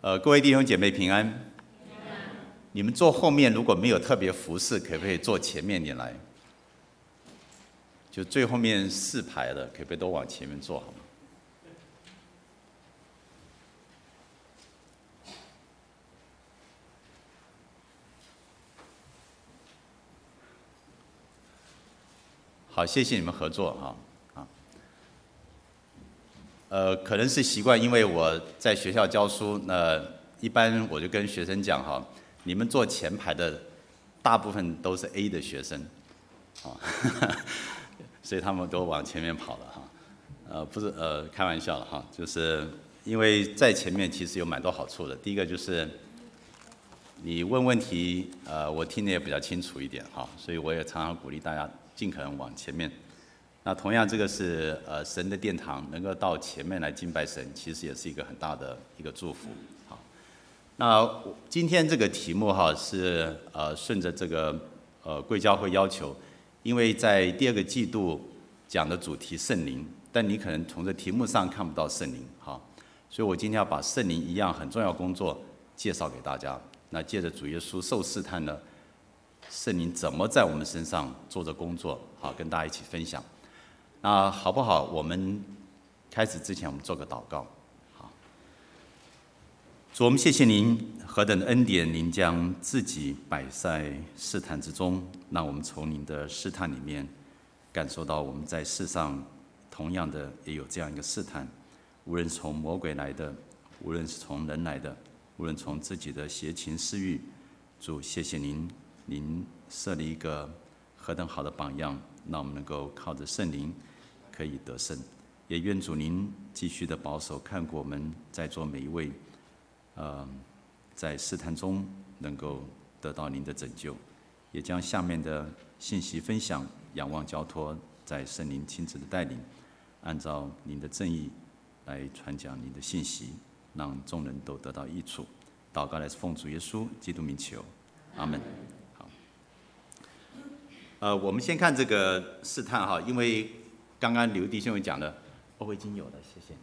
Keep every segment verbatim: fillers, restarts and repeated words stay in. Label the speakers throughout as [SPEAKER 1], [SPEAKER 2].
[SPEAKER 1] 呃，各位弟兄姐妹平安。你们坐后面如果没有特别服侍，可不可以坐前面点来？就最后面四排的，可不可以都往前面坐好吗？好，谢谢你们合作哈。呃，可能是习惯，因为我在学校教书，那一般我就跟学生讲哈，你们坐前排的大部分都是 A 的学生，啊，所以他们都往前面跑了哈。呃，不是呃，开玩笑了哈，就是因为在前面其实有蛮多好处的。第一个就是你问问题，呃，我听得也比较清楚一点哈，所以我也常常鼓励大家尽可能往前面。那同样，这个是呃神的殿堂，能够到前面来敬拜神，其实也是一个很大的一个祝福。好，那今天这个题目哈是呃顺着这个呃贵教会要求，因为在第二个季度讲的主题圣灵，但你可能从这题目上看不到圣灵，哈，所以我今天要把圣灵一样很重要工作介绍给大家。那借着主耶稣受试探呢，圣灵怎么在我们身上做着工作，好，跟大家一起分享。那好不好？我们开始之前，我们做个祷告。好，主，我们谢谢您何等的恩典，您将自己摆在试探之中，让我们从您的试探里面感受到我们在世上同样的也有这样一个试探，无论是从魔鬼来的，无论是从人来的，无论从自己的邪情私欲。主，谢谢您，您设立一个何等好的榜样，让我们能够靠着圣灵可以得胜。也愿主您继续的保守看顾我们在座每一位，呃，在试探中能够得到您的拯救，也将下面的信息分享仰望交托在圣灵亲自的带领，按照您的正义来传讲您的信息，让众人都得到益处。祷告来自奉主耶稣基督名求，阿门。呃，我们先看这个试探哈，因为刚刚刘弟兄也讲了，哦，我已经有了，谢谢。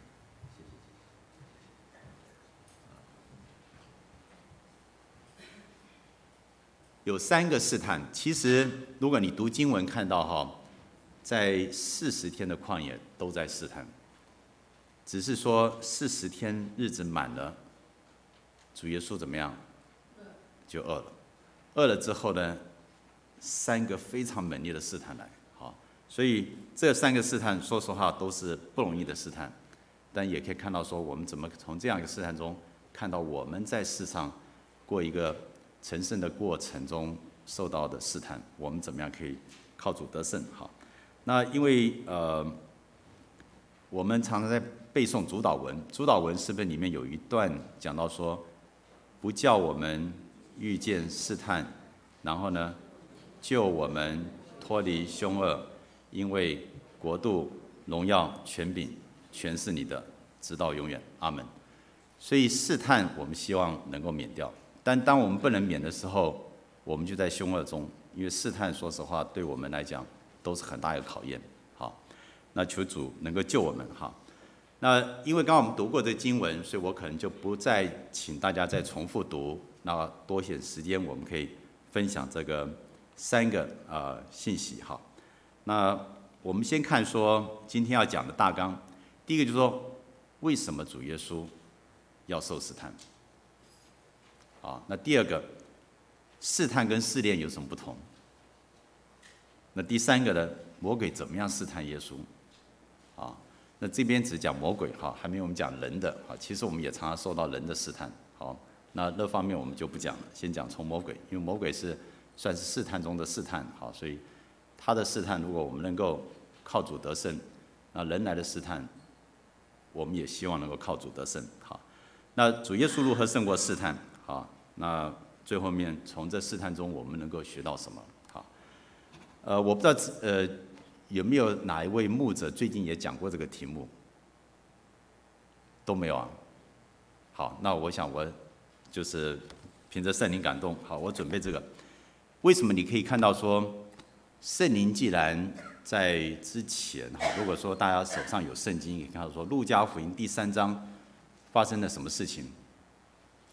[SPEAKER 1] 有三个试探，其实如果你读经文看到哈，在四十天的旷野都在试探，只是说四十天日子满了，主耶稣怎么样？就饿了，饿了之后呢？三个非常猛烈的试探来，好，所以这三个试探，说实话都是不容易的试探，但也可以看到说，我们怎么从这样一个试探中，看到我们在世上过一个成圣的过程中受到的试探，我们怎么样可以靠主得胜？好，那因为呃，我们常常在背诵主祷文，主祷文诗篇里面有一段讲到说，不叫我们遇见试探，然后呢？救我们脱离凶恶，因为国度、荣耀、权柄全是你的，直到永远。阿门。所以试探我们希望能够免掉，但当我们不能免的时候，我们就在凶恶中，因为试探说实话对我们来讲都是很大一个考验。好，那求主能够救我们哈。那因为刚刚我们读过这经文，所以我可能就不再请大家再重复读，那多些时间我们可以分享这个三个呃信息哈。那我们先看说今天要讲的大纲，第一个就是说为什么主耶稣要受试探？啊，那第二个试探跟试炼有什么不同？那第三个呢，魔鬼怎么样试探耶稣？啊，那这边只讲魔鬼哈，还没有我们讲人的啊。其实我们也常常受到人的试探。好，那那方面我们就不讲了，先讲从魔鬼，因为魔鬼是算是试探中的试探，好，所以他的试探，如果我们能够靠主得胜，那人来的试探，我们也希望能够靠主得胜。好，那主耶稣如何胜过试探？好，那最后面从这试探中，我们能够学到什么？好，呃，我不知道呃有没有哪一位牧者最近也讲过这个题目？都没有啊。好，那我想我就是凭着圣灵感动，好，我准备这个。为什么你可以看到说，圣灵既然在之前，哈，如果说大家手上有圣经，可以看到说，路加福音第三章发生了什么事情？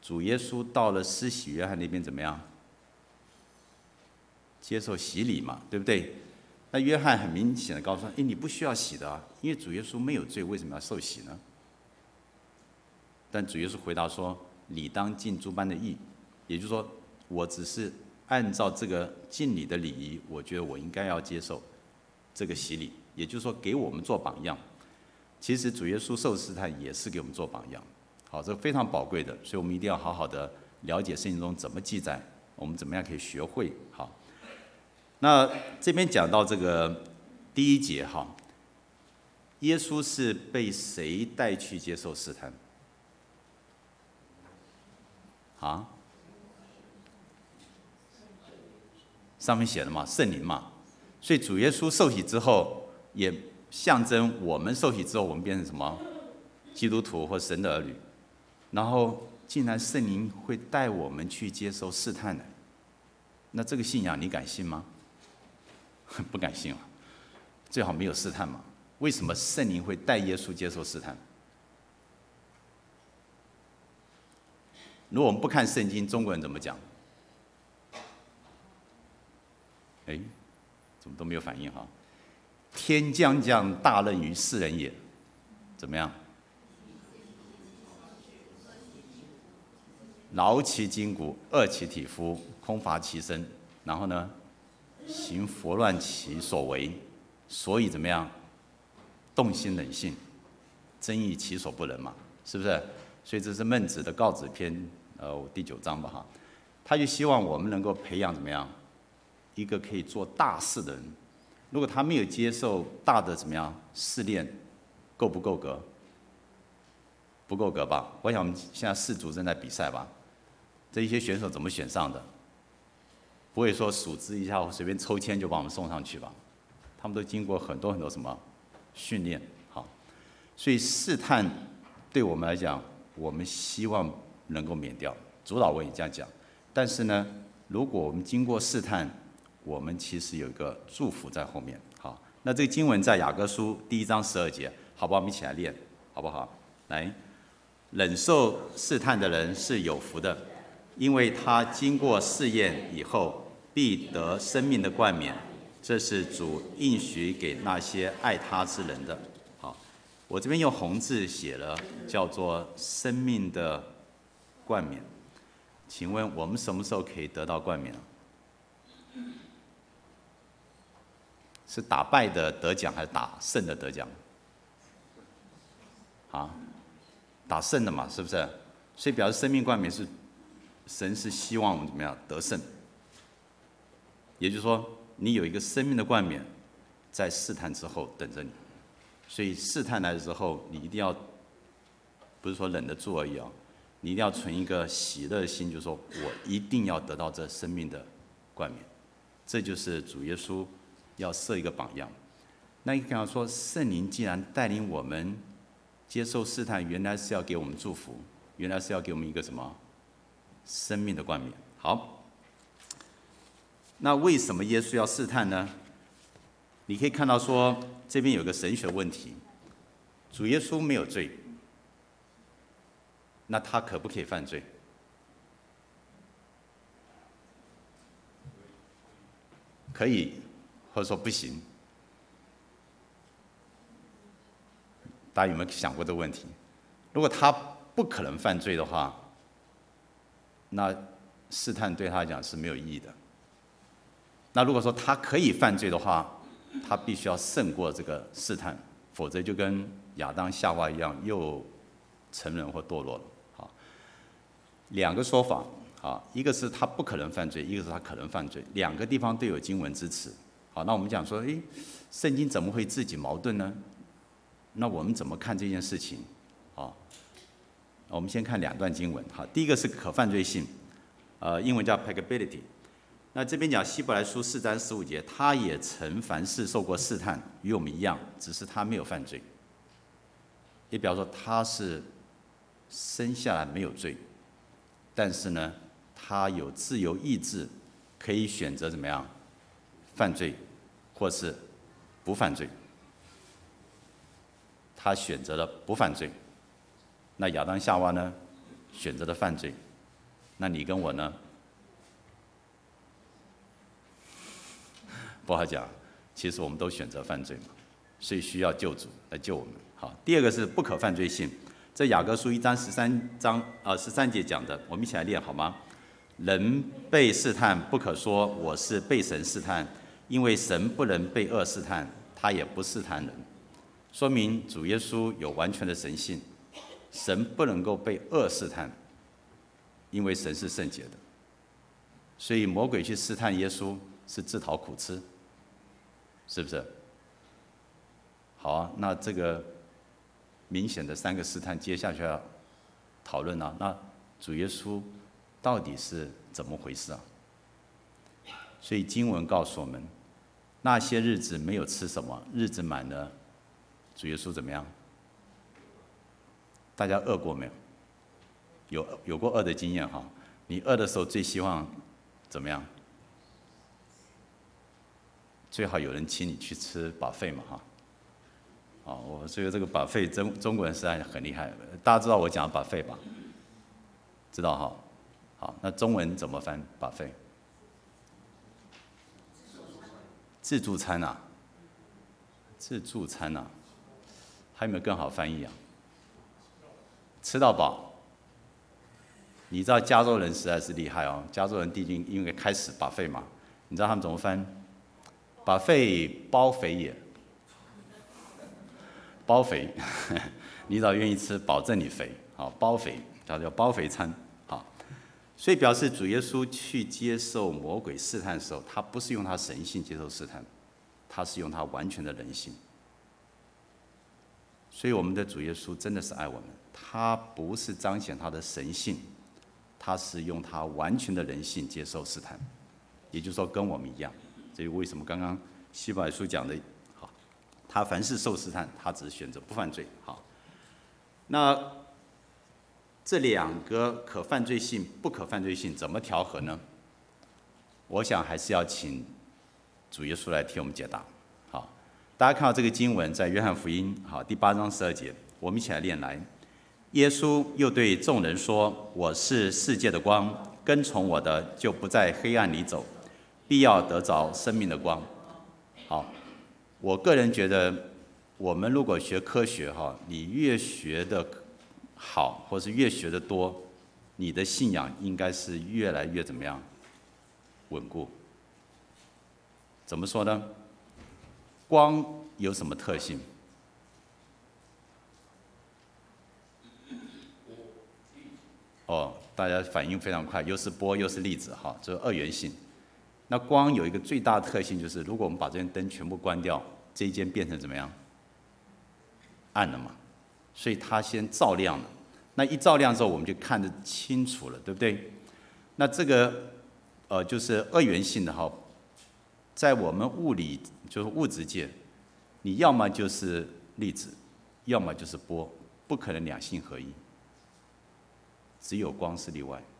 [SPEAKER 1] 主耶稣到了施洗约翰那边怎么样？接受洗礼嘛，对不对？那约翰很明显的告诉他：哎，你不需要洗的啊，因为主耶稣没有罪，为什么要受洗呢？但主耶稣回答说：理当尽诸般的义，也就是说，我只是按照这个敬礼的礼仪，我觉得我应该要接受这个洗礼，也就是说，给我们做榜样。其实主耶稣受试探也是给我们做榜样，好，这非常宝贵的，所以我们一定要好好的了解圣经中怎么记载，我们怎么样可以学会。好，那这边讲到这个第一节哈，耶稣是被谁带去接受试探？啊？上面写的嘛，圣灵嘛，所以主耶稣受洗之后也象征我们受洗之后，我们变成什么？基督徒或神的儿女。然后，竟然圣灵会带我们去接受试探的，那这个信仰你敢信吗？不敢信啊！最好没有试探嘛。为什么圣灵会带耶稣接受试探？如果我们不看圣经，中国人怎么讲？哎，怎么都没有反应哈？天将降大任于斯人也，怎么样？劳其筋骨，饿其体肤，空乏其身。然后呢，行拂乱其所为，所以怎么样？动心冷性，争议其所不能嘛，是不是？所以这是孟子的《告子篇》呃第九章吧哈，他就希望我们能够培养怎么样？一个可以做大事的人。如果他没有接受大的怎么样试炼，够不够格？不够格吧？我想我们现在世足正在比赛吧，这一些选手怎么选上的？不会说数支一下或随便抽签就把我们送上去吧？他们都经过很多很多什么训练，好，所以试探对我们来讲，我们希望能够免掉。主导文也这样讲，但是呢，如果我们经过试探，我们其实有一个祝福在后面。好，那这个经文在雅各书第一章十二节，好不好？我们一起来练，好不好？来，忍受试探的人是有福的，因为他经过试验以后，必得生命的冠冕。这是主应许给那些爱他之人的。好，我这边用红字写了，叫做生命的冠冕。请问我们什么时候可以得到冠冕？是打败的得奖，还是打胜的得奖？啊，打胜的嘛，是不是？所以表示生命冠冕是神是希望我们怎么样得胜。也就是说，你有一个生命的冠冕，在试探之后等着你。所以试探来的时候，你一定要不是说忍得住而已啊，你一定要存一个喜乐的心，就是说我一定要得到这生命的冠冕。这就是主耶稣要设一个榜样。那你看到说，圣灵既然带领我们接受试探，原来是要给我们祝福，原来是要给我们一个什么生命的冠冕。好，那为什么耶稣要试探呢？你可以看到说，这边有个神学问题：主耶稣没有罪，那他可不可以犯罪？可以，或者说不行。大家有没有想过这个问题？如果他不可能犯罪的话，那试探对他来讲是没有意义的。那如果说他可以犯罪的话，他必须要胜过这个试探，否则就跟亚当夏娃一样，又成人或堕落了。好，两个说法。好，一个是他不可能犯罪，一个是他可能犯罪，两个地方都有经文支持。好，那我们讲说，诶，圣经怎么会自己矛盾呢？那我们怎么看这件事情？好，我们先看两段经文。好，第一个是可犯罪性，呃，英文叫 peccability。那这边讲希伯来书四章十五节，他也曾凡事受过试探，与我们一样，只是他没有犯罪。也表示说他是生下来没有罪，但是呢，他有自由意志，可以选择怎么样犯罪，或是不犯罪。他选择了不犯罪，那亚当夏娃呢，选择了犯罪， 那你跟我呢？不好讲，其实我们都选择犯罪嘛，所以需要救主来救我们。好，第二个是不可犯罪性，这雅各书一章十三章啊十三节讲的，我们一起来念好吗？人被试探，不可说我是被神试探，因为神不能被恶试探，他也不试探人。说明主耶稣有完全的神性，神不能够被恶试探，因为神是圣洁的。所以魔鬼去试探耶稣是自讨苦吃，是不是？好啊，那这个明显的三个试探，接下去要讨论啊。那主耶稣到底是怎么回事啊？所以经文告诉我们，那些日子没有吃什么，日子满了，主耶稣怎么样？大家饿过没有？有有过饿的经验哈？你饿的时候最希望怎么样？最好有人请你去吃 buffet 嘛哈。哦，我觉得这个 buffet 中中国人实在很厉害。大家知道我讲的 buffet 吧？知道哈？好，那中文怎么翻 buffet？ 自助餐啊，自助餐啊，还有没有更好翻译啊？吃到饱。你知道加州人实在是厉害哦，加州人毕竟因为开始 buffet 嘛，你知道他们怎么翻 ？buffet 包肥也。包肥，你只要愿意吃，保证你肥。好，包肥，它叫包肥餐。好，所以表示主耶稣去接受魔鬼试探的时候，他不是用他神性接受试探，他是用他完全的人性。所以我们的主耶稣真的是爱我们，他不是彰显他的神性，他是用他完全的人性接受试探，也就是说跟我们一样。这是为什么刚刚希伯来书讲的。他凡事受试探，他只是选择不犯罪。好，那这两个可犯罪性、不可犯罪性怎么调和呢？我想还是要请主耶稣来替我们解答。好，大家看到这个经文在约翰福音好第八章十二节，我们一起来念来。耶稣又对众人说：“我是世界的光，跟从我的就不在黑暗里走，必要得着生命的光。”好。我个人觉得，我们如果学科学哈，你越学的好，或是越学的多，你的信仰应该是越来越怎么样稳固？怎么说呢？光有什么特性？哦，大家反应非常快，又是波又是粒子哈，这是二元性。那光有一个最大的特性，就是如果我们把这间灯全部关掉，这一间变成怎么样？暗了嘛，所以它先照亮了。那一照亮之后，我们就看得清楚了，对不对？那这个呃，就是二元性的哈，在我们物理就是物质界，你要么就是粒子，要么就是波，不可能两性合一，只有光是例外。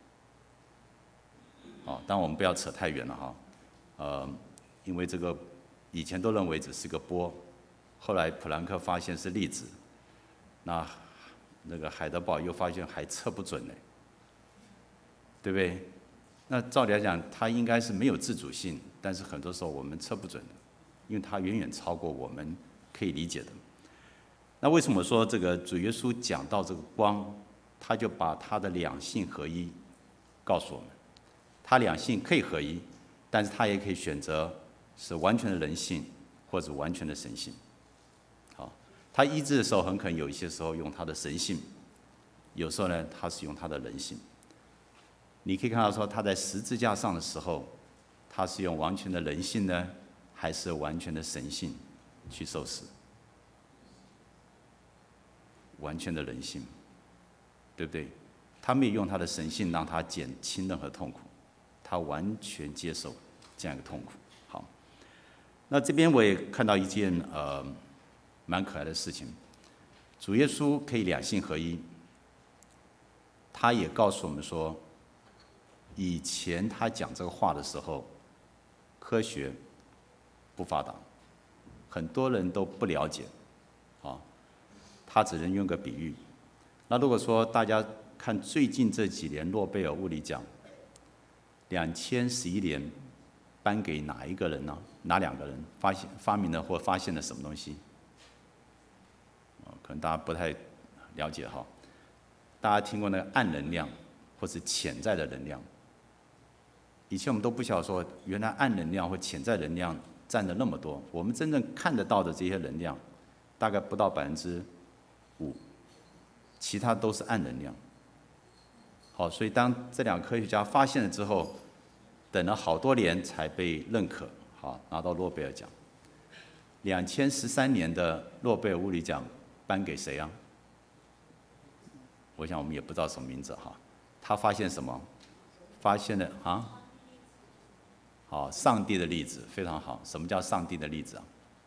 [SPEAKER 1] 哦，但我们不要扯太远了哈，呃，因为这个以前都认为只是个波，后来普朗克发现是粒子，那那个海德堡又发现还测不准呢，对不对？那照理来讲，它应该是没有自主性，但是很多时候我们测不准的，因为它远远超过我们可以理解的。那为什么说这个主耶稣讲到这个光，他就把他的两性合一告诉我们？他两性可以合一，但是他也可以选择是完全的人性或者完全的神性。好，他医治的时候很可能有一些时候用他的神性，有时候呢他是用他的人性。你可以看到说他在十字架上的时候，他是用完全的人性呢，还是完全的神性去受死？完全的人性，对不对？他没有用他的神性让他减轻任何痛苦。他完全接受这样一个痛苦。好，那这边我也看到一件呃蛮可爱的事情，主耶稣可以两性合一，他也告诉我们说，以前他讲这个话的时候，科学不发达，很多人都不了解，啊，他只能用个比喻。那如果说大家看最近这几年诺贝尔物理奖，两千十一年颁给哪一个人呢？哪两个人发现发明了或发现了什么东西？可能大家不太了解哈。大家听过那个暗能量或是潜在的能量？以前我们都不晓得说，原来暗能量或潜在能量占了那么多。我们真正看得到的这些能量，大概不到百分之五，其他都是暗能量。好，所以当这两个科学家发现了之后，等了好多年才被认可，好，拿到诺贝尔奖。两千十三年的诺贝尔物理奖颁给谁啊？我想我们也不知道什么名字哈。他发现什么？发现了啊？好，上帝的粒子非常好。什么叫上帝的粒子啊？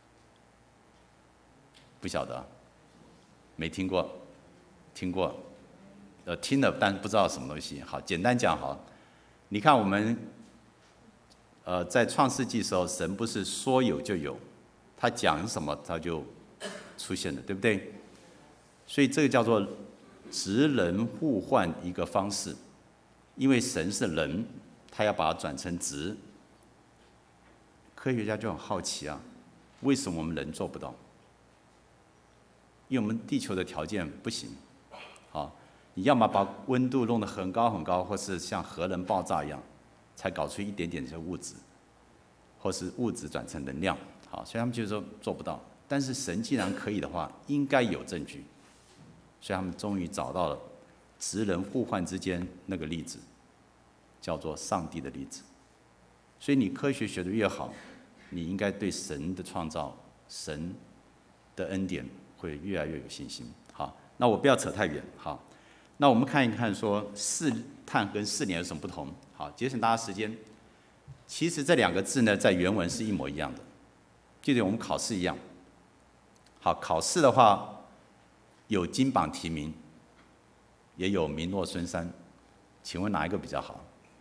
[SPEAKER 1] 不晓得，没听过，听过，呃，听了但不知道什么东西。好，简单讲好，你看我们，呃，在创世纪的时候，神不是说有就有，他讲什么他就出现了，对不对？所以这个叫做职人互换一个方式，因为神是人，他要把它转成职。科学家就很好奇啊，为什么我们人做不到？因为我们地球的条件不行，好，你要么把温度弄得很高很高，或是像核能爆炸一样，才搞出一点点的物质，或是物质转成能量，好，所以他们就说做不到。但是神既然可以的话，应该有证据，所以他们终于找到了职人互换之间那个粒子，叫做上帝的粒子。所以你科学学得越好，你应该对神的创造、神的恩典会越来越有信心。好，那我不要扯太远。好，那我们看一看说试探跟试炼有什么不同。好，节省大家时间。其实这两个字呢，在原文是一模一样的，就像我们考试一样。好，考试的话有金榜题名，也有名落孙山，请问哪一个比较好？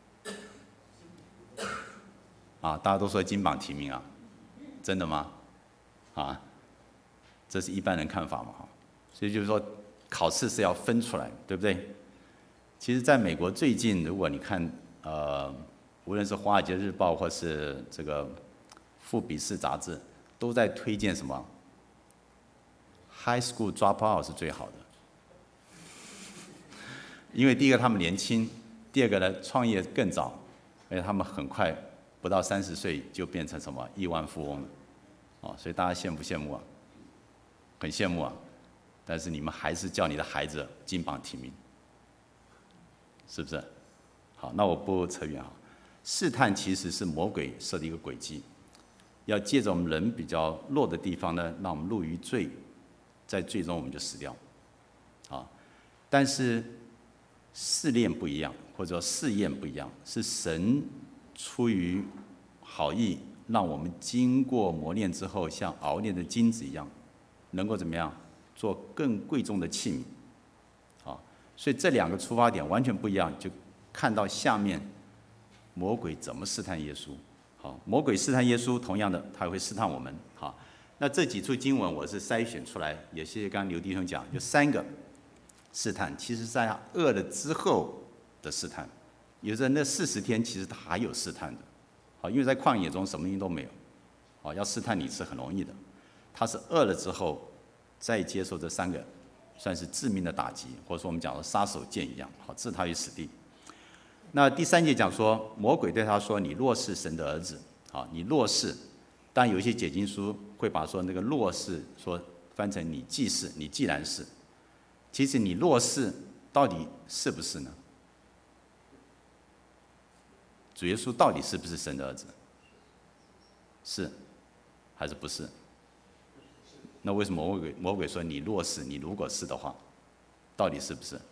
[SPEAKER 1] 啊，大家都说金榜题名啊，真的吗？啊，这是一般人看法嘛，哈，所以就是说，考试是要分出来，对不对？其实，在美国最近，如果你看，呃，无论是《华尔街日报》或是这个《富比士》杂志，都在推荐什么 ？High school dropout 是最好的，因为第一个他们年轻，第二个呢创业更早，而且他们很快。不到三十岁就变成什么亿万富翁了，哦，所以大家羡不羡慕啊？很羡慕啊！但是你们还是叫你的孩子金榜题名，是不是？好，那我不扯远啊。试探其实是魔鬼设的一个诡计，要借着我们人比较弱的地方呢，让我们入于罪，在最终我们就死掉。啊，但是试炼不一样，或者说试验不一样，是神。出于好意，让我们经过磨练之后，像熬炼的金子一样，能够怎么样做更贵重的器皿？好，所以这两个出发点完全不一样，就看到下面魔鬼怎么试探耶稣。好，魔鬼试探耶稣，同样的，他也会试探我们。好，那这几处经文我是筛选出来，也谢谢刚刚刘弟兄讲，就三个试探，其实在他饿了之后的试探。有的那四十天其实他还有试探的，好，因为在旷野中什么东西都没有，好，要试探你是很容易的。他是饿了之后，再接受这三个，算是致命的打击，或者说我们讲的杀手锏一样，好，置他于死地。那第三节讲说，魔鬼对他说：“你若是神的儿子，好，你若是。”当然有一些解经书会把说那个若是说翻成你既是，你既然是。其实你若是到底是不是呢？主耶稣到底是不是神的儿子？是还是不是？那为什么魔鬼魔鬼说你若是，你如果是的话，到底是不是？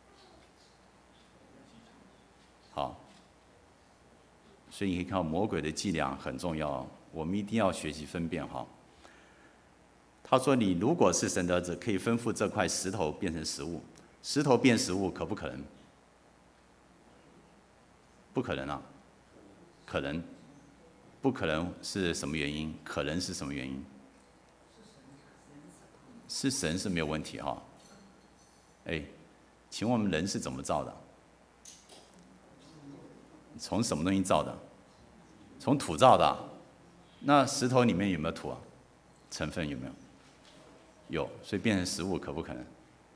[SPEAKER 1] 好，所以你可以看到魔鬼的伎俩很重要，我们一定要学习分辨哈。他说你如果是神的儿子，可以吩咐这块石头变成食物，石头变食物可不可能？不可能啊。可能，不可能是什么原因？可能是什么原因？是神是没有问题哈。哎， 请问我们人是怎么造的？从什么东西造的？从土造的啊。那石头里面有没有土啊？成分有没有？有，所以变成食物可不可能？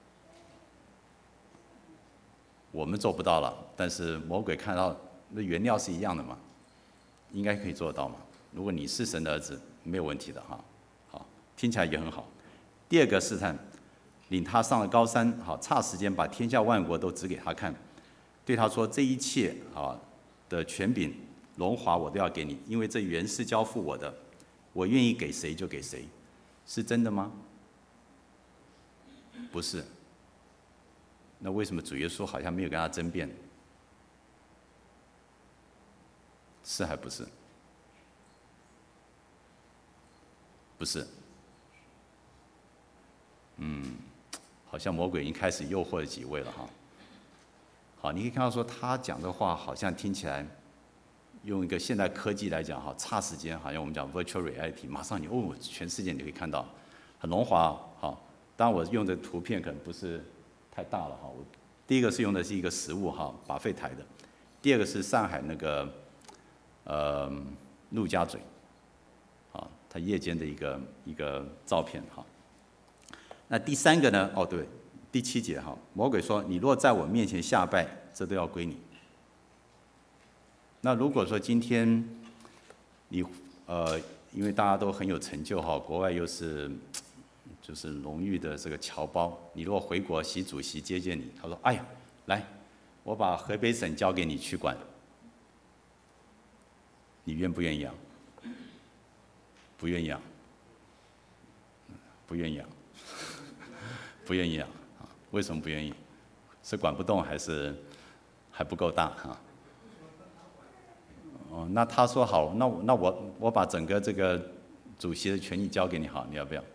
[SPEAKER 1] 我们做不到了，但是魔鬼看到那原料是一样的嘛，应该可以做得到嘛。如果你是神的儿子，没有问题的哈。好，听起来也很好。第二个试探，领他上了高山，好，差时间把天下万国都指给他看，对他说：这一切啊的权柄、荣华我都要给你，因为这原是交付我的，我愿意给谁就给谁，是真的吗？不是。那为什么主耶稣好像没有跟他争辩？是还不是？不是。嗯，好像魔鬼已经开始诱惑了几位了哈。好，你可以看到说他讲的话好像听起来，用一个现代科技来讲哈，差时间好像我们讲 virtual reality， 马上你哦，全世界你可以看到，很荣华哈。当然我用的图片可能不是太大了哈。我第一个是用的是一个实物哈，把费台的；第二个是上海那个呃陆家嘴，啊，它夜间的一个一个照片哈。那第三个呢？哦，对，第七节哈，魔鬼说：“你若在我面前下拜，这都要归你。”那如果说今天你呃，因为大家都很有成就哈，国外又是就是荣誉的这个侨胞，你如果回国，习主席接见你，他说：“哎呀，来，我把河北省交给你去管，你愿不愿意啊？”不愿意啊？不愿意啊？不愿意啊？为什么不愿意？是管不动还是还不够大啊？哦，那他说好，那我那我我把整个这个主席的权益交给你，好，你要不要？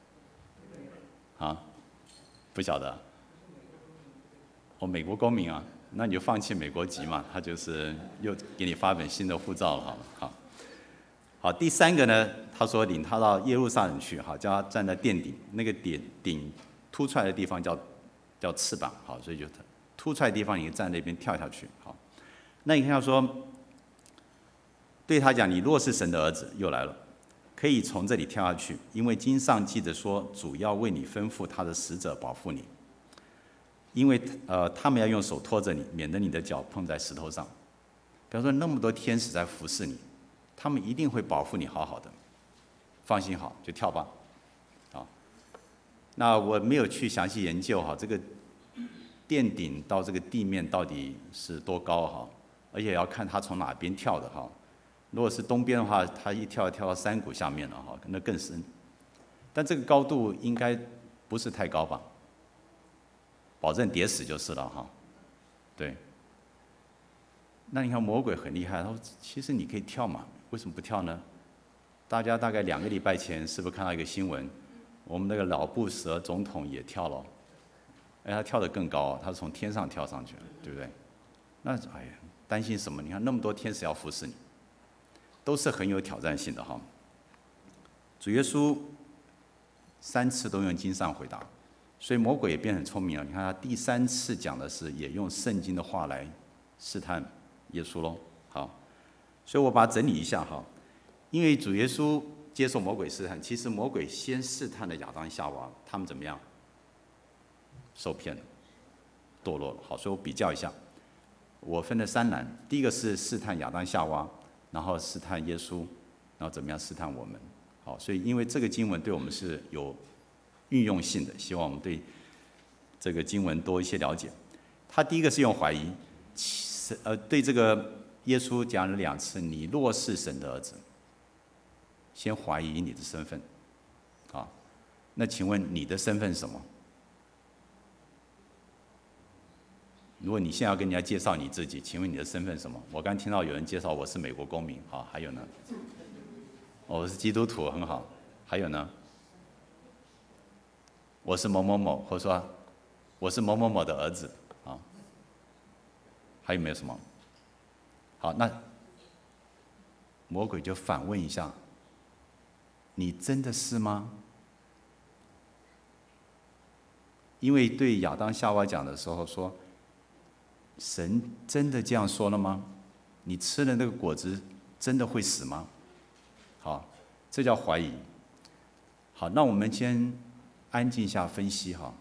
[SPEAKER 1] 啊？不晓得。哦，美国公民啊，那你就放弃美国籍嘛，他就是又给你发本新的护照了，好，好。好，第三个呢，他说领他到耶路撒冷去，好，叫他站在殿顶，那个顶顶凸出来的地方叫叫翅膀，好，所以就凸出来的地方，你站那边跳下去，好。那你看他说，对他讲，你若是神的儿子，又来了，可以从这里跳下去，因为经上记着说，主要为你吩咐他的使者保护你，因为呃他们要用手托着你，免得你的脚碰在石头上。比方说那么多天使在服侍你，他们一定会保护你好好的，放心好，就跳吧。啊，那我没有去详细研究哈，这个殿顶到这个地面到底是多高哈，而且要看他从哪边跳的哈。如果是东边的话，他一跳跳到山谷下面了哈，那更深。但这个高度应该不是太高吧？保证跌死就是了哈。对。那你看魔鬼很厉害，他说其实你可以跳嘛，为什么不跳呢？大家大概两个礼拜前是不是看到一个新闻，我们那个老布什总统也跳了，哎，他跳得更高，他从天上跳上去了，对不对？那哎呀，担心什么？你看那么多天使要服侍你，都是很有挑战性的哈。主耶稣三次都用经上回答，所以魔鬼也变很聪明了。你看他第三次讲的是也用圣经的话来试探耶稣喽。好，所以我把它整理一下哈。因为主耶稣接受魔鬼试探，其实魔鬼先试探了亚当夏娃，他们怎么样？受骗了，堕落了。好，所以我比较一下，我分了三栏，第一个是试探亚当夏娃，然后试探耶稣，然后怎么样试探我们。好，所以因为这个经文对我们是有运用性的，希望我们对这个经文多一些了解。他第一个是用怀疑，呃，对这个耶稣讲了两次，你若是神的儿子，先怀疑你的身份。啊，那请问你的身份是什么？如果你现在要跟人家介绍你自己，请问你的身份是什么？我刚听到有人介绍我是美国公民，好，还有呢？我是基督徒，很好。还有呢？我是某某某，或者说我是某某某的儿子，啊。还有没有什么？好，那魔鬼就反问一下：你真的是吗？ 因为对亚当夏娃讲的时候说，神真的这样说了吗？你吃了那个果子真的会死吗？好，这叫怀疑。好，那我们先安静一下分析哈。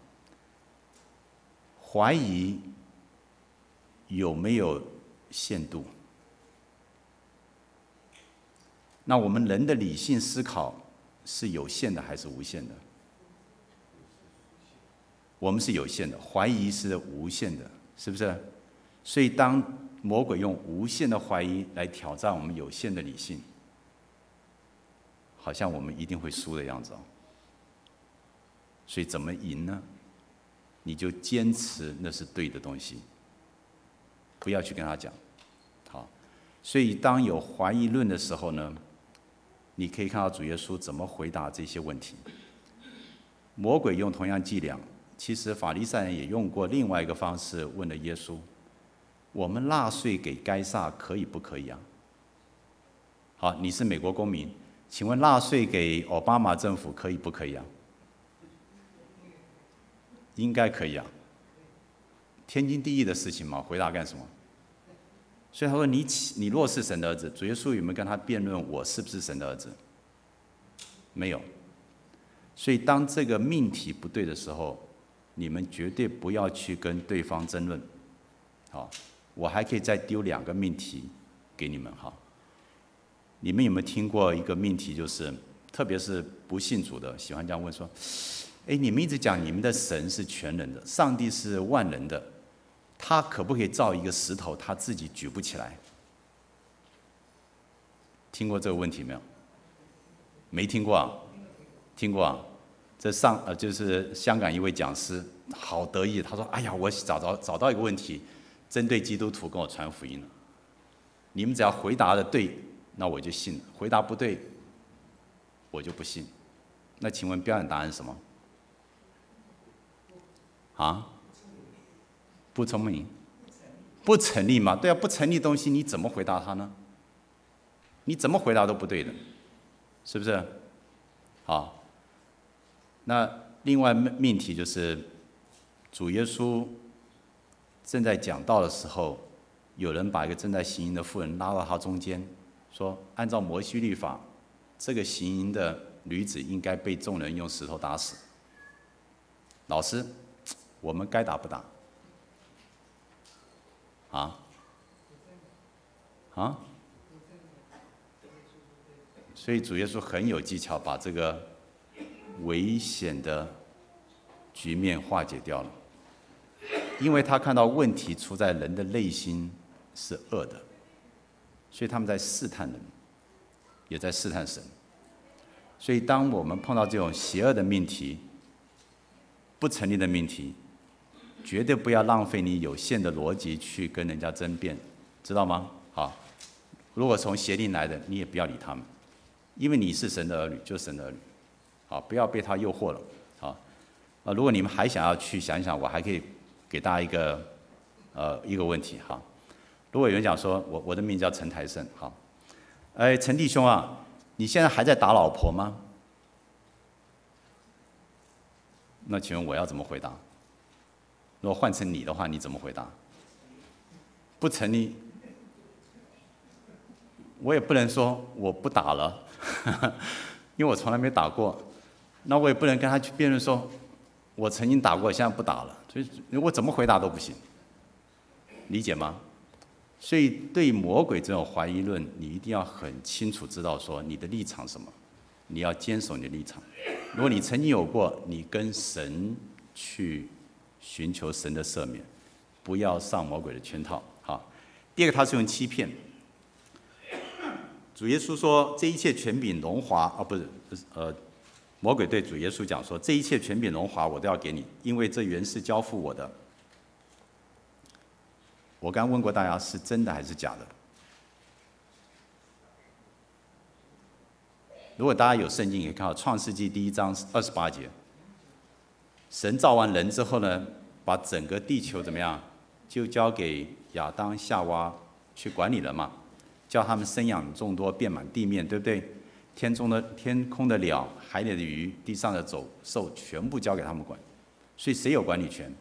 [SPEAKER 1] 怀疑有没有限度？那我们人的理性思考是有限的还是无限的？我们是有限的，怀疑是无限的，是不是？所以当魔鬼用无限的怀疑来挑战我们有限的理性，好像我们一定会输的样子哦。所以怎么赢呢？你就坚持那是对的东西，不要去跟他讲。好，所以当有怀疑论的时候呢，你可以看到主耶稣怎么回答这些问题。魔鬼用同样伎俩，其实法利赛人也用过另外一个方式问了耶稣：我们纳税给该撒可以不可以啊？好，你是美国公民，请问纳税给奥巴马政府可以不可以啊？应该可以啊，天经地义的事情嘛，回答干什么？所以他说你你若是神的儿子，主耶稣有没有跟他辩论我是不是神的儿子？没有。所以当这个命题不对的时候，你们绝对不要去跟对方争论。好，我还可以再丢两个命题给你们哈。你们有没有听过一个命题，就是特别是不信主的喜欢这样问说，哎，你们一直讲你们的神是全能的，上帝是万能的，他可不可以造一个石头他自己举不起来？听过这个问题没有？没听过啊？听过啊？这上呃就是香港一位讲师好得意，他说：“哎呀，我找到找到一个问题，针对基督徒跟我传福音了。你们只要回答的对，那我就信了；回答不对，我就不信。那请问标准答案是什么？啊？不聪明，不成立嘛？对啊，不成立的东西你怎么回答他呢？你怎么回答都不对的，是不是？好。”那另外命题就是，主耶稣正在讲道的时候，有人把一个正在行淫的妇人拉到他中间，说：“按照摩西律法，这个行淫的女子应该被众人用石头打死。老师，我们该打不打？啊？啊？所以主耶稣很有技巧，把这个危险的局面化解掉了，因为他看到问题出在人的内心是恶的，所以他们在试探人，也在试探神。所以当我们碰到这种邪恶的命题、不成立的命题，绝对不要浪费你有限的逻辑去跟人家争辩，知道吗？好，如果从邪灵来的，你也不要理他们，因为你是神的儿女，就是神的儿女。好，不要被他诱惑了。好，呃，如果你们还想要去想一想，我还可以给大家一个呃一个问题哈。如果有人讲说我我的名叫陈台胜，好，哎，陈弟兄啊，你现在还在打老婆吗？那请问我要怎么回答？如果换成你的话，你怎么回答？不成立，我也不能说我不打了，因为我从来没打过。那我也不能跟他去辩论说，我曾经打过，现在不打了，所以我怎么回答都不行，理解吗？所以对魔鬼这种怀疑论，你一定要很清楚知道说你的立场是什么，你要坚守你的立场。如果你曾经有过，你跟神去寻求神的赦免，不要上魔鬼的圈套。好，第二个他是用欺骗。主耶稣说：“这一切权柄荣华啊，不是，呃。”魔鬼对主耶稣讲说：“这一切权柄荣华我都要给你，因为这原是交付我的。”我刚问过大家，是真的还是假的？如果大家有圣经，可以看到《创世纪》第一章二十八节，神造完人之后呢，把整个地球怎么样，就交给亚当、夏娃去管理了嘛，叫他们生养众多，遍满地面，对不对？天中的天空的鸟、海里的鱼、地上的走兽，全部交给他们管。 所以谁有管理权？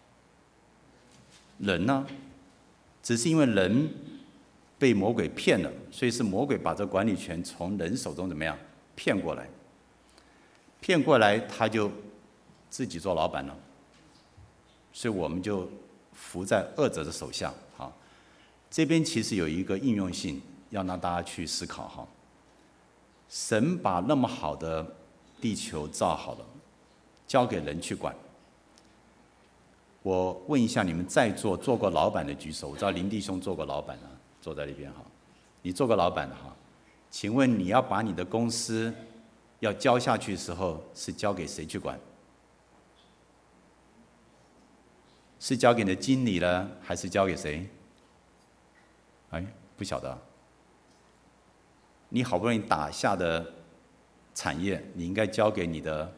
[SPEAKER 1] 人呢？只是因为人被魔鬼骗了，所以是魔鬼把这管理权从人手中怎么样骗过来？骗过来他就自己做老板了，所以我们就服在恶者的手下。好，这边其实有一个应用性，要让大家去思考哈。神把那么好的地球造好了，交给人去管。我问一下你们在座做过老板的举手，我知道林弟兄做过老板啊，坐在那边哈。你做过老板的哈？请问你要把你的公司要交下去的时候，是交给谁去管？是交给你的经理呢，还是交给谁？哎，不晓得。你好不容易打下的产业，你应该交给你的。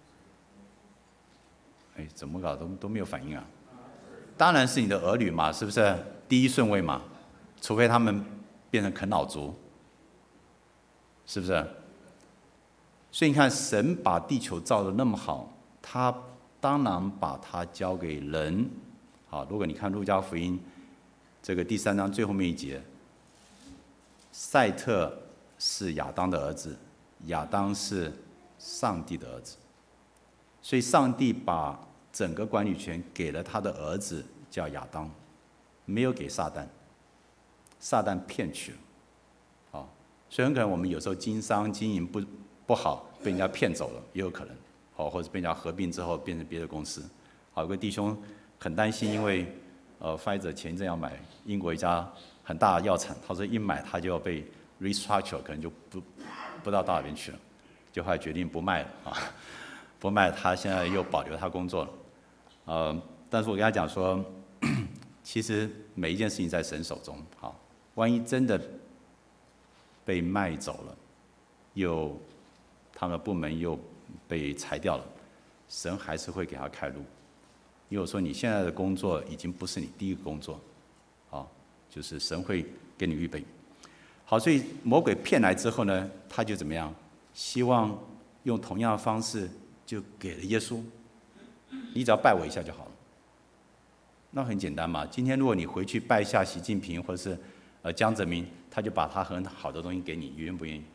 [SPEAKER 1] 哎，怎么搞都都没有反应啊？当然是你的儿女嘛，是不是第一顺位嘛？除非他们变成啃老族，是不是？所以你看，神把地球造得那么好，他当然把它交给人。好，如果你看路加福音这个第三章最后面一节，赛特是亚当的儿子，亚当是上帝的儿子。所以上帝把整个管理权给了他的儿子叫亚当，没有给撒旦，撒旦骗去了。好，所以很可能我们有时候经商经营不不好，被人家骗走了，也有可能。好，或者被人家合并之后变成别的公司。好，有个弟兄很担心，因为呃 Pfizer 前一阵要买英国一家很大的药厂，他说一买他就要被 restructure， 可能就不不知道到哪边去了，就后来决定不卖了啊。不卖，他现在又保留他工作了，呃，但是我跟他讲说，其实每一件事情在神手中，好，万一真的被卖走了，又他们的部门又被裁掉了，神还是会给他开路。因为我说你现在的工作已经不是你第一个工作，好，就是神会给你预备。好，所以魔鬼骗来之后呢，他就怎么样？希望用同样的方式。就给了耶稣，你只要拜我一下就好了。那很简单嘛。今天如果你回去拜一下习近平或者是呃江泽民，他就把他很好的东西给你，你愿不愿意？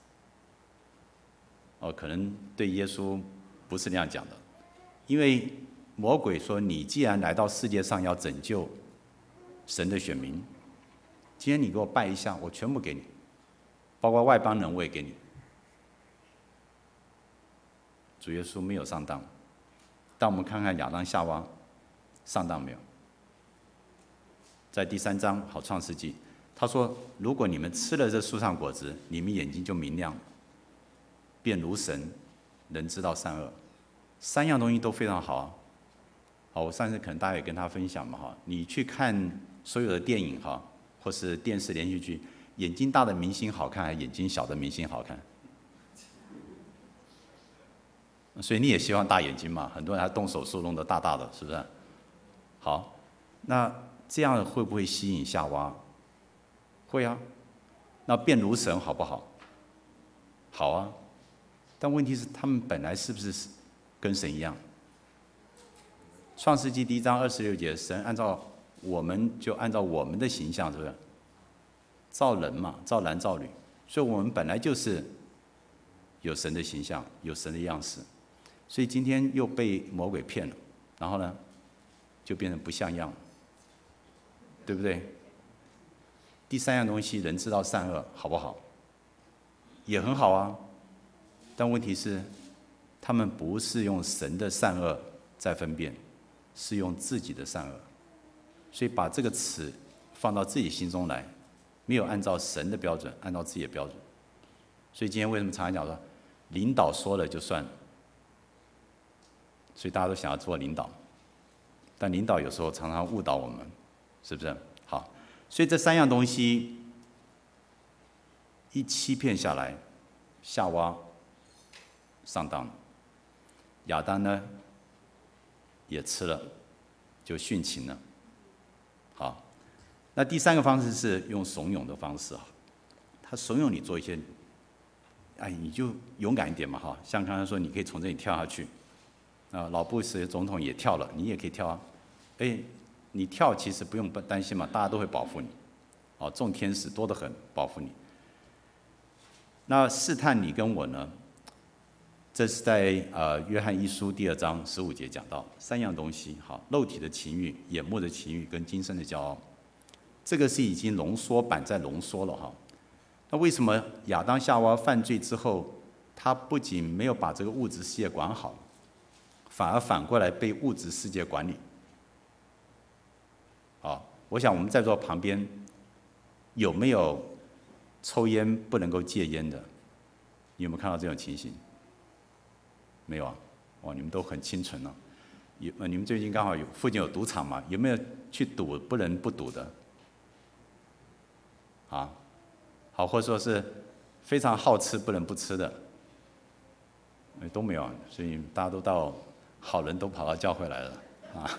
[SPEAKER 1] 哦，可能对耶稣不是那样讲的，因为魔鬼说：“你既然来到世界上要拯救神的选民，今天你给我拜一下，我全部给你，包括外邦人我也给你。”主耶稣没有上当，但我们看看亚当夏娃上当没有？在第三章好创世纪，他说：“如果你们吃了这树上果子，你们眼睛就明亮，便如神，能知道善恶。”三样东西都非常好啊。好，我上次可能大家也跟他分享嘛哈，你去看所有的电影哈，或是电视连续剧，眼睛大的明星好看，还是眼睛小的明星好看？所以你也希望大眼睛嘛？很多人还动手术弄得大大的，是不是？好，那这样会不会吸引夏娃？会啊。那变如神好不好？好啊。但问题是，他们本来是不是跟神一样？创世纪第一章二十六节，神按照我们就按照我们的形象，是不是？造人嘛，造男造女，所以我们本来就是有神的形象，有神的样式。所以今天又被魔鬼骗了，然后呢，就变成不像样了，对不对？第三样东西，人知道善恶，好不好？也很好啊，但问题是，他们不是用神的善恶在分辨，是用自己的善恶，所以把这个词放到自己心中来，没有按照神的标准，按照自己的标准。所以今天为什么常常讲说，领导说了就算了？所以大家都想要做领导，但领导有时候常常误导我们，是不是？好，所以这三样东西一欺骗下来，夏娃上当了，亚当呢也吃了，就殉情了。好，那第三个方式是用怂恿的方式啊，他怂恿你做一些，哎，你就勇敢一点嘛哈，像刚才说，你可以从这里跳下去。 啊，老布什总统也跳了，你也可以跳啊。哎，你跳其实不用担心嘛，大家都会保护你。哦，众天使多得很，保护你。那试探你跟我呢？这是在呃约翰一书第二章十五节讲到三样东西，好，肉体的情欲、眼目的情欲跟今生的骄傲。这个是已经浓缩版再浓缩了哈。那为什么亚当夏娃犯罪之后，他不仅没有把这个物质世界管好，反而反过来被物质世界管理？啊，我想我们在座旁边有没有抽烟不能够戒烟的？你有没有看到这种情形？没有啊，哦，你们都很清纯了、啊。有，你们最近刚好有附近有赌场嘛？有没有去赌不能不赌的？啊，好，或者说是非常好吃不能不吃的，都没有啊。所以大家都到好人都跑到教会来了啊，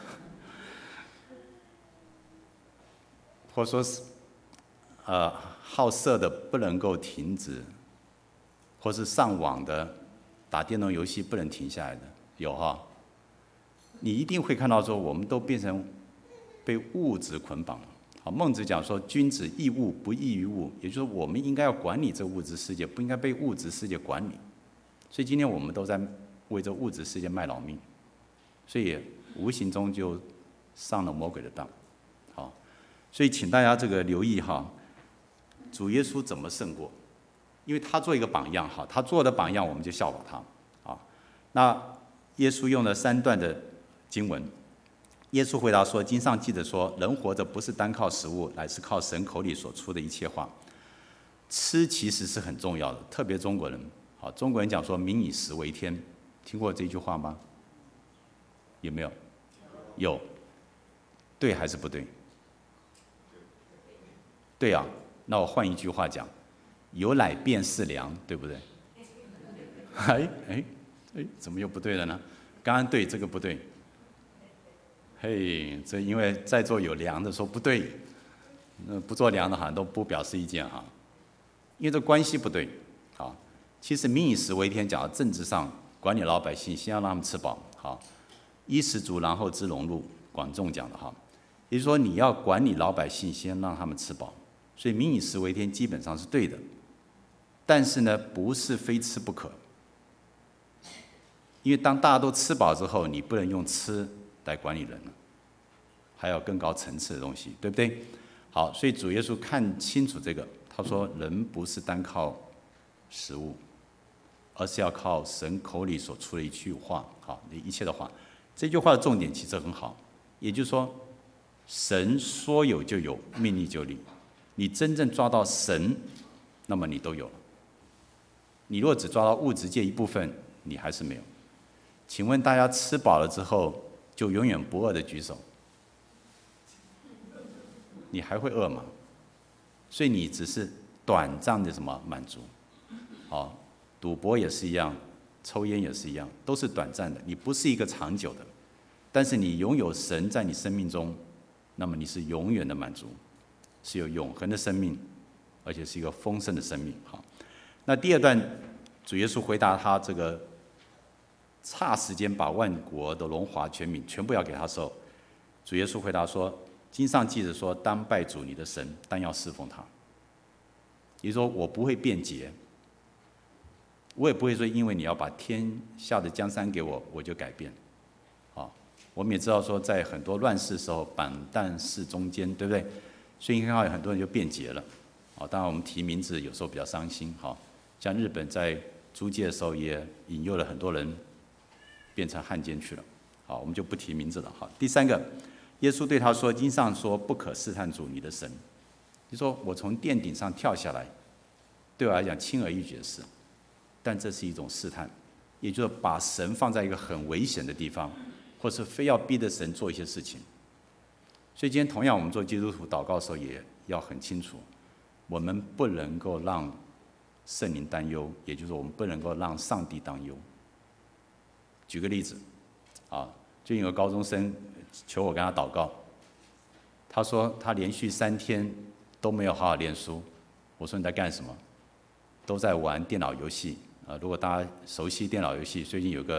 [SPEAKER 1] 或者说是呃好色的不能够停止，或是上网的。打电动游戏不能停下来的有哈，你一定会看到说，我们都变成被物质捆绑了。好，孟子讲说，君子异物不异于物，也就是我们应该要管理这物质世界，不应该被物质世界管理。所以今天我们都在为这物质世界卖老命，所以无形中就上了魔鬼的当。好，所以请大家这个留意哈，主耶稣怎么胜过？因为他做一个榜样，哈，他做的榜样我们就效仿他，啊，那耶稣用了三段的经文，耶稣回答说：“经上记着说，人活着不是单靠食物，乃是靠神口里所出的一切话。吃其实是很重要的，特别中国人，好，中国人讲说民以食为天，听过这句话吗？有没有？有，对还是不对？对啊，那我换一句话讲。”有奶便是娘，对不对？哎哎哎，怎么又不对了呢？刚刚对，这个不对。嘿，这因为在座有娘的说不对，那不做娘的好像都不表示意见啊，因为这关系不对。好，其实民以食为天讲到政治上管理老百姓，先要让他们吃饱，好，衣食足，然后知荣辱，广仲讲的哈，也就是说你要管理老百姓，先让他们吃饱，所以民以食为天基本上是对的。但是呢，不是非吃不可，因为当大家都吃饱之后，你不能用吃来管理人了，还有更高层次的东西，对不对？好，所以主耶稣看清楚这个，他说人不是单靠食物，而是要靠神口里所出的一句话，好，一切的话。这句话的重点其实很好，也就是说，神说有就有，命立就立。你真正抓到神，那么你都有了。你若只抓到物质界一部分，你还是没有。请问大家吃饱了之后，就永远不饿的举手。你还会饿吗？所以你只是短暂的什么满足？好，赌博也是一样，抽烟也是一样，都是短暂的，你不是一个长久的。但是你拥有神在你生命中，那么你是永远的满足，是有永恒的生命，而且是一个丰盛的生命。好。那第二段，主耶稣回答他这个差时间把万国的荣华全民全部要给他的时候，主耶稣回答说：“经上记着说，当拜主你的神，但要侍奉他。”也就是说，我不会辩解，我也不会说因为你要把天下的江山给我，我就改变。好，我们也知道说，在很多乱世的时候，板旦世中间，对不对？所以你看到有很多人就辩解了。好，当然我们提名字有时候比较伤心。好。像日本在租界的时候，也引诱了很多人变成汉奸去了。好，我们就不提名字了。好，第三个，耶稣对他说：“经上说，不可试探主你的神。”你说我从殿顶上跳下来，对我来讲轻而易举的事，但这是一种试探，也就是把神放在一个很危险的地方，或是非要逼着神做一些事情。所以今天同样，我们做基督徒祷告的时候，也要很清楚，我们不能够让圣灵担忧，也就是我们不能够让上帝担忧。举个例子，啊，最近有个高中生求我跟他祷告，他说他连续三天都没有好好念书。我说你在干什么？都在玩电脑游戏。啊，如果大家熟悉电脑游戏，最近有个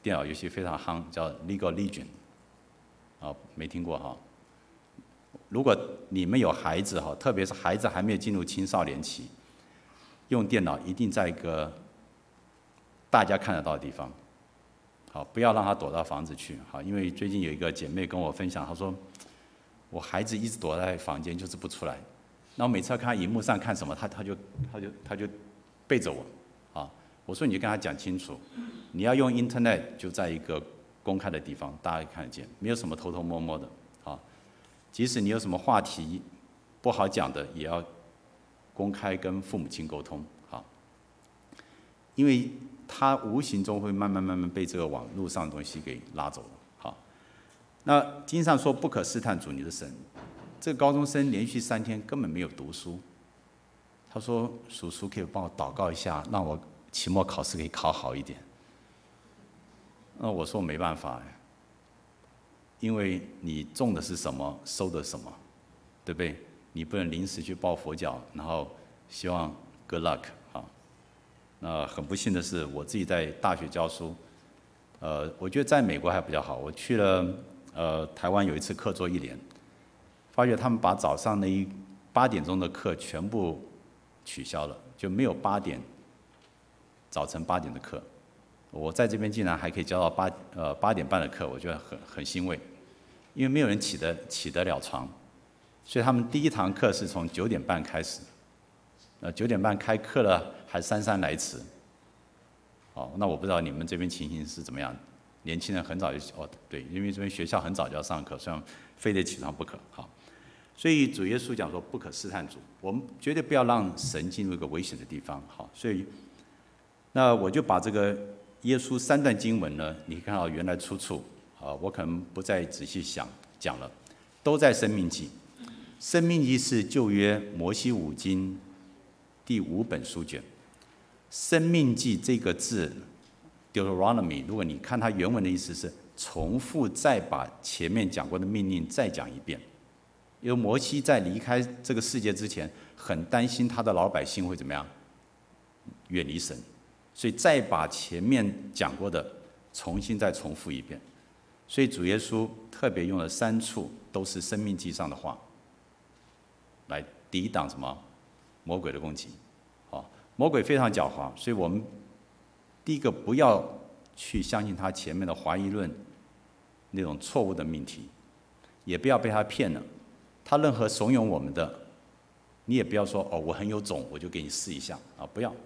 [SPEAKER 1] 电脑游戏非常夯，叫 League of Legends， 啊，没听过哈。如果你们有孩子哈，特别是孩子还没有进入青少年期，用电脑一定在一个大家看得到的地方，好，不要让他躲到房子去，好，因为最近有一个姐妹跟我分享，她说我孩子一直躲在房间，就是不出来，然后每次要看他荧幕上看什么，他他就他就他就背着我，啊，我说你就跟他讲清楚，你要用 Internet 就在一个公开的地方，大家看得见，没有什么偷偷摸摸的，啊，即使你有什么话题不好讲的，也要公开跟父母亲沟通，啊，因为他无形中会慢慢慢慢被这个网络上的东西给拉走了，好，那经上说不可试探主你的神，这个高中生连续三天根本没有读书，他说叔叔可以帮我祷告一下，让我期末考试可以考好一点。那我说没办法，因为你种的是什么，收的是什么，对不对？你不能临时去抱佛脚，然后希望 good luck 啊。那很不幸的是，我自己在大学教书，呃，我觉得在美国还比较好。我去了呃台湾有一次课做一年，发觉他们把早上那一八点钟的课全部取消了，就没有八点早晨八点的课。我在这边竟然还可以教到八呃八点半的课，我觉得很很欣慰，因为没有人起得起得了床，所以他们第一堂课是从九点半开始，呃九点半开课了还姗姗来迟，哦，那我不知道你们这边情形是怎么样，年轻人很早就哦对，因为这边学校很早就要上课，虽然非得起床不可，好，所以主耶稣讲说不可试探主，我们绝对不要让神进入一个危险的地方，好，所以那我就把这个耶稣三段经文呢，你看到原来出处，啊，我可能不再仔细想讲了，都在《申命记》。《申命记》是旧约摩西五经第五本书卷。《申命记》这个字 ，Deuteronomy， 如果你看它原文的意思是重复再把前面讲过的命令再讲一遍。因为摩西在离开这个世界之前，很担心他的老百姓会怎么样，远离神。所以再把前面讲过的重新再重复一遍，所以主耶稣特别用了三处都是生命记上的话，来抵挡什么魔鬼的攻击。好，魔鬼非常狡猾，所以我们第一个不要去相信他前面的怀疑论那种错误的命题，也不要被他骗了。他任何怂恿我们的，你也不要说哦，我很有种，我就给你试一下啊，不要。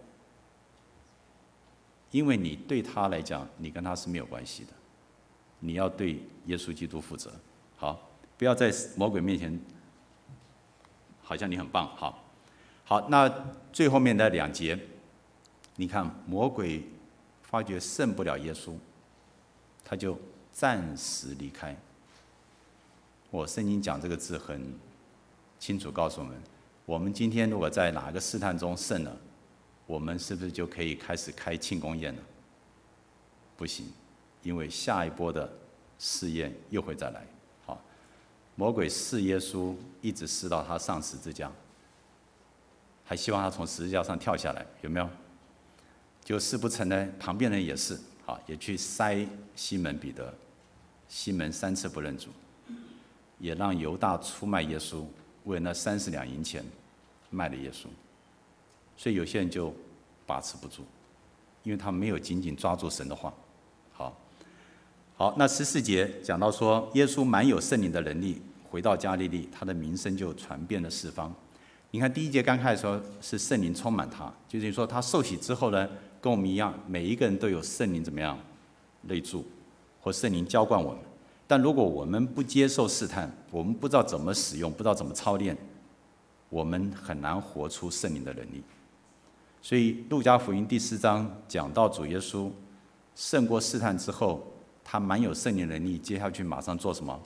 [SPEAKER 1] 因为你对他来讲，你跟他是没有关系的，你要对耶稣基督负责。好，不要在魔鬼面前，好像你很棒。好，好，那最后面的两节，你看魔鬼发觉胜不了耶稣，他就暂时离开。我圣经讲这个字很清楚，告诉我们，我们今天如果在哪个试探中胜了，我们是不是就可以开始开庆功宴了？不行，因为下一波的试验又会再来。好，魔鬼试耶稣，一直试到他上十字架，还希望他从十字架上跳下来，有没有？就试不成呢，旁边人也是，好，也去塞西门彼得，西门三次不认主，也让犹大出卖耶稣，为那三十两银钱卖了耶稣。所以有些人就把持不住，因为他没有紧紧抓住神的话。好，好，那十四节讲到说，耶稣满有圣灵的能力，回到加利利，他的名声就传遍了四方。你看第一节刚开始说是圣灵充满他，就是说他受洗之后呢，跟我们一样，每一个人都有圣灵怎么样内住，或圣灵浇灌我们。但如果我们不接受试探，我们不知道怎么使用，不知道怎么操练，我们很难活出圣灵的能力。所以路加福音第四章讲到主耶稣胜过试探之后，他满有圣灵能力，接下去马上做什么？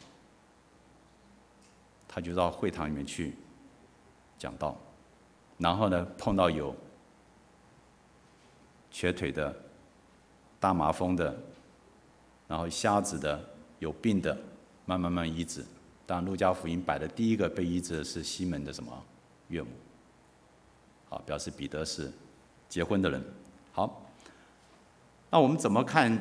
[SPEAKER 1] 他就到会堂里面去讲道，然后呢碰到有瘸腿的、大麻风的，然后瞎子的、有病的，慢慢慢医治。当然路加福音摆的第一个被医治的是西门的什么岳母，好，表示彼得是结婚的人。好，那我们怎么看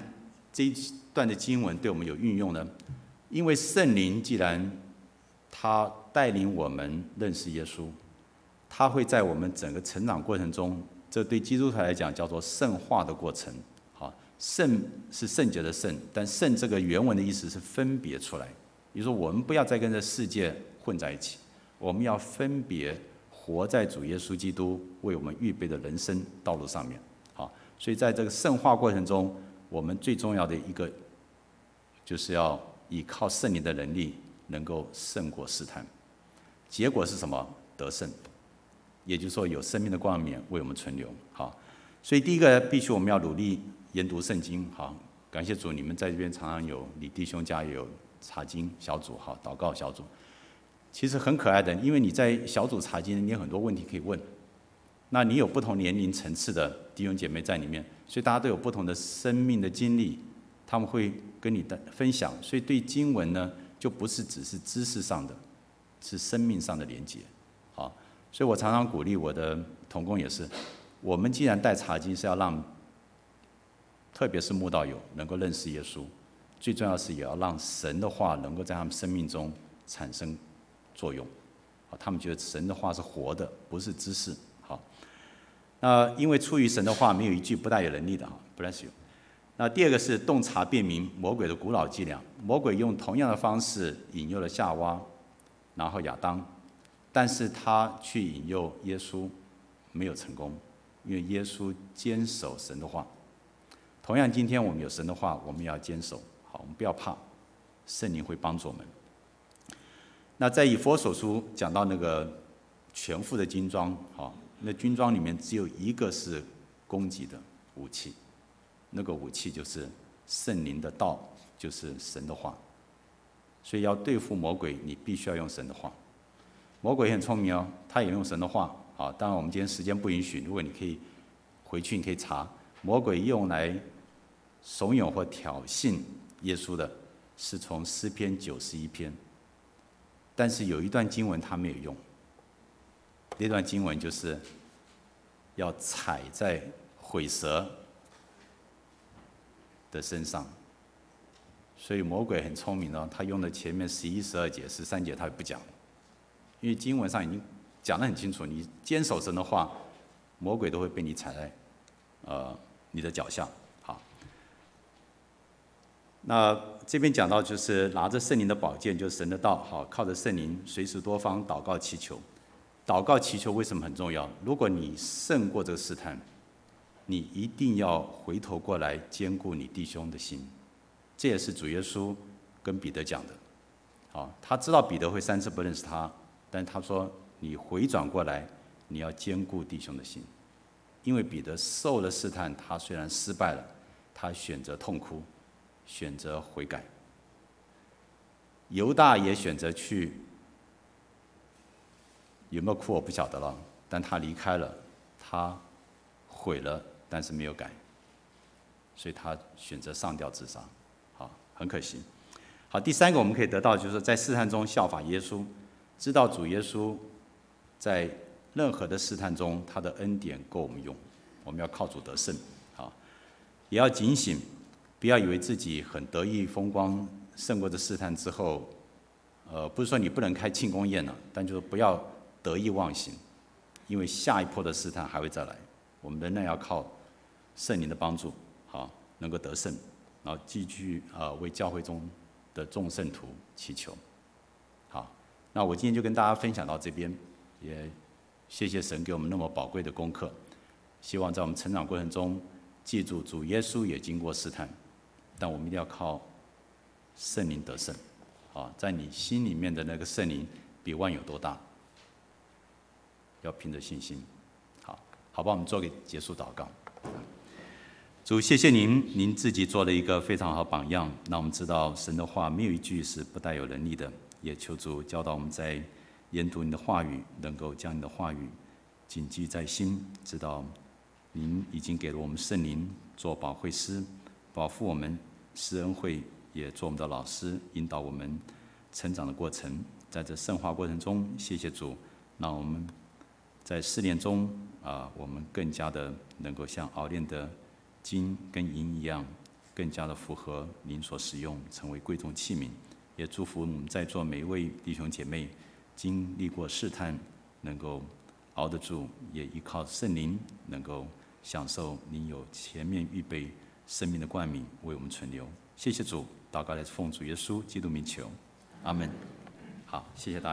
[SPEAKER 1] 这一段的经文对我们有运用呢？因为圣灵既然他带领我们认识耶稣，他会在我们整个成长过程中，这对基督徒来讲叫做圣化的过程。好，圣是圣洁的圣，但圣这个原文的意思是分别出来。也就是说，我们不要再跟这世界混在一起，我们要分别活在主耶稣基督为我们预备的人生道路上面。好，所以在这个圣化过程中，我们最重要的一个就是要依靠圣灵的能力，能够胜过试探。结果是什么？得胜。也就是说，有生命的冠冕为我们存留。好，所以第一个必须我们要努力研读圣经。好，感谢主，你们在这边常常有李弟兄家也有查经小组，好，祷告小组。其实很可爱的，因为你在小组查经，你有很多问题可以问。那你有不同年龄层次的弟兄姐妹在里面，所以大家都有不同的生命的经历，他们会跟你的分享。所以对经文呢，就不是只是知识上的，是生命上的连结。好，所以我常常鼓励我的同工也是，我们既然带查经是要让，特别是慕道友能够认识耶稣，最重要是也要让神的话能够在他们生命中产生作用。好，他们觉得神的话是活的，不是知识。好，那因为出于神的话，没有一句不带有能力的。哈 ，Bless you。那第二个是洞察辨明魔鬼的古老伎俩。魔鬼用同样的方式引诱了夏娃，然后亚当，但是他去引诱耶稣，没有成功，因为耶稣坚守神的话。同样，今天我们有神的话，我们也要坚守。好，我们不要怕，圣灵会帮助我们。那在以弗所书讲到那个全副的军装，好，那军装里面只有一个是攻击的武器，那个武器就是圣灵的道，就是神的话。所以要对付魔鬼，你必须要用神的话。魔鬼很聪明哦，他也用神的话。好，当然我们今天时间不允许，如果你可以回去，你可以查魔鬼用来怂恿或挑衅耶稣的，是从诗篇九十一篇。但是有一段经文他没有用，那段经文就是要踩在毁蛇的身上。所以魔鬼很聪明哦，他用了前面十一、十二节、十三节他也不讲，因为经文上已经讲得很清楚，你坚守神的话，魔鬼都会被你踩在呃你的脚下。好，那这边讲到就是拿着圣灵的宝剑，就是神的道，好，靠着圣灵随时多方祷告祈求。祷告祈求为什么很重要？如果你胜过这个试探，你一定要回头过来兼顾你弟兄的心。这也是主耶稣跟彼得讲的。好，他知道彼得会三次不认识他，但他说你回转过来，你要兼顾弟兄的心。因为彼得受了试探，他虽然失败了，他选择痛哭，选择悔改。犹大也选择去，有没有哭我不晓得了，但他离开了，他悔了，但是没有改，所以他选择上吊自杀。好，很可惜。好，第三个我们可以得到就是在试探中效法耶稣，知道主耶稣在任何的试探中，他的恩典够我们用，我们要靠主得胜。好，也要警醒，不要以为自己很得意风光，胜过这试探之后，呃，不是说你不能开庆功宴了，但就是不要得意忘形，因为下一波的试探还会再来，我们仍然要靠圣灵的帮助，好，能够得胜，然后继续呃为教会中的众圣徒祈求。好，那我今天就跟大家分享到这边，也谢谢神给我们那么宝贵的功课。希望在我们成长过程中，记住主耶稣也经过试探，但我们一定要靠圣灵得胜。好，在你心里面的那个圣灵比万有多大？要凭着信心。好，好吧，我们做个结束祷告。主，谢谢您，您自己做了一个非常好榜样，让我们知道神的话没有一句是不带有能力的。也求主教导我们在研读你的话语，能够将你的话语谨记在心，知道您已经给了我们圣灵做保惠师，保护我们，施恩惠，也做我们的老师，引导我们成长的过程。在这圣化过程中，谢谢主，让我们在试炼中啊、呃，我们更加的能够像熬炼的金跟银一样，更更加的符合您所使用，成为贵重器皿。也祝福我们在座每一位弟兄姐妹，经历过试探，能够熬得住，也依靠圣灵，能够享受您有前面预备生命的冠冕为我们存留。谢谢主，祷告来自奉主耶稣基督名求，阿门。好，谢谢大家。